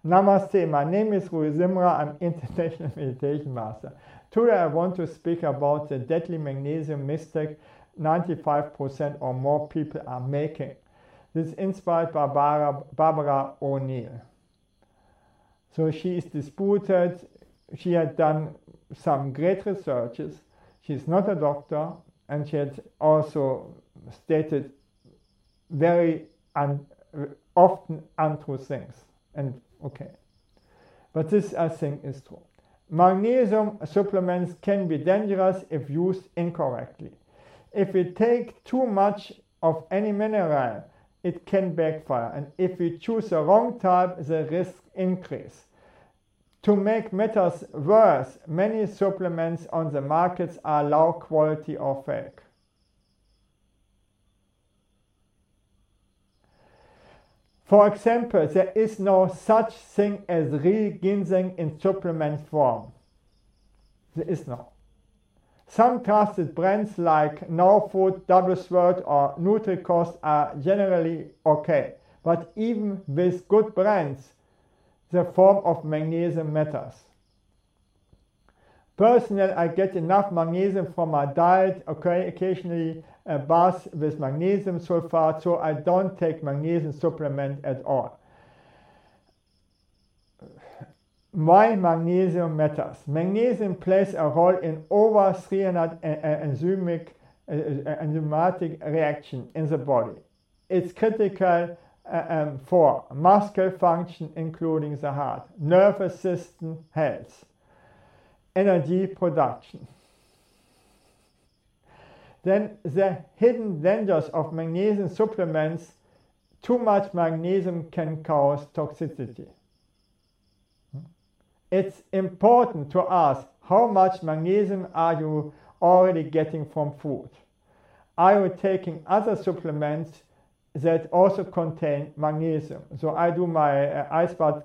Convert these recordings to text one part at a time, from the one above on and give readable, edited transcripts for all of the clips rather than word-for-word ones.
Namaste, my name is Rui Simra, I'm International Meditation Master. Today I want to speak about the deadly magnesium mistake 95% or more people are making. This is inspired by Barbara O'Neill. So she is disputed, she had done some great researches, she's not a doctor, and she had also stated very often untrue things. And okay, but this I think is true. Magnesium supplements can be dangerous if used incorrectly. If we take too much of any mineral, it can backfire, and if we choose the wrong type, the risk increase. To make matters worse, many supplements on the markets are low quality or fake. For example, there is no such thing as real ginseng in supplement form. There is no. Some trusted brands like No Food, Double Sword or Nutri-Cost are generally okay, but even with good brands, the form of magnesium matters. Personally, I get enough magnesium from my diet, okay, occasionally a bath with magnesium sulfate, so I don't take magnesium supplement at all. Why magnesium matters? Magnesium plays a role in over 300 enzymatic reactions in the body. It's critical for muscle function, including the heart, nervous system health, energy production. Then the hidden dangers of magnesium supplements: too much magnesium can cause toxicity. It's important to ask, how much magnesium are you already getting from food? Are you taking other supplements that also contain magnesium? So I do my ice bath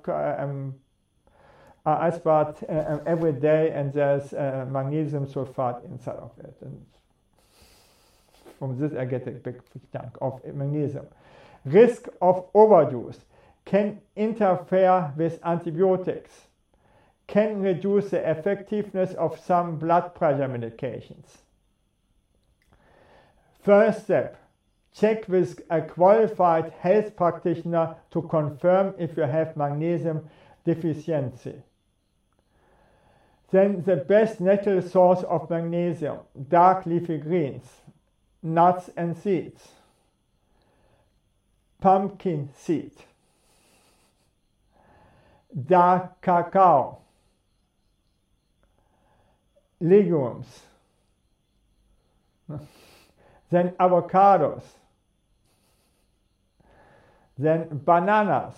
every day, and there's magnesium sulfate inside of it. And from this I get a big chunk of magnesium. Risk of overuse: can interfere with antibiotics, can reduce the effectiveness of some blood pressure medications. First step: check with a qualified health practitioner to confirm if you have magnesium deficiency. Then the best natural source of magnesium: dark leafy greens, nuts and seeds, pumpkin seed, dark cacao, legumes, then avocados, then bananas.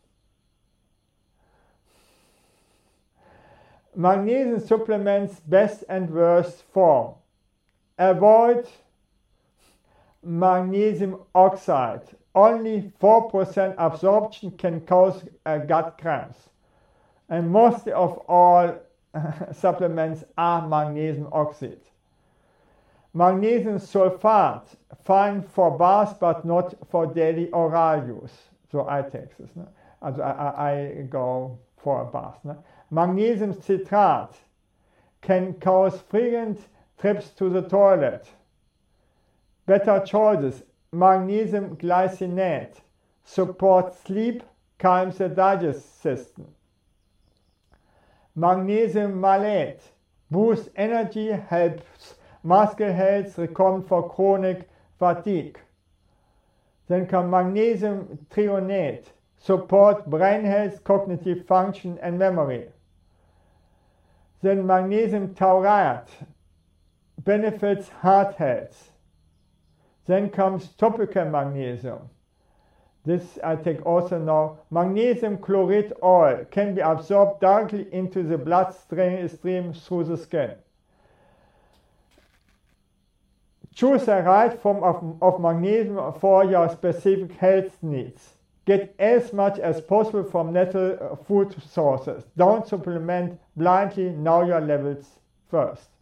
Magnesium supplements best and worst form. Avoid magnesium oxide. Only 4% absorption can cause gut cramps. And most of all supplements are magnesium oxide. Magnesium sulfate, fine for bath but not for daily oral use. So I take this. No? I go for a bath. No? Magnesium citrate can cause frequent trips to the toilet. Better choices: magnesium glycinate, supports sleep, calms the digestive system. Magnesium malate, boosts energy, helps muscle health, recommended for chronic fatigue. Then come magnesium threonate, support brain health, cognitive function and memory. Then magnesium taurate, benefits heart health. Then comes topical magnesium. This I take also now. Magnesium chloride oil can be absorbed directly into the bloodstream through the skin. Choose the right form of magnesium for your specific health needs. Get as much as possible from natural food sources. Don't supplement blindly, know your levels first.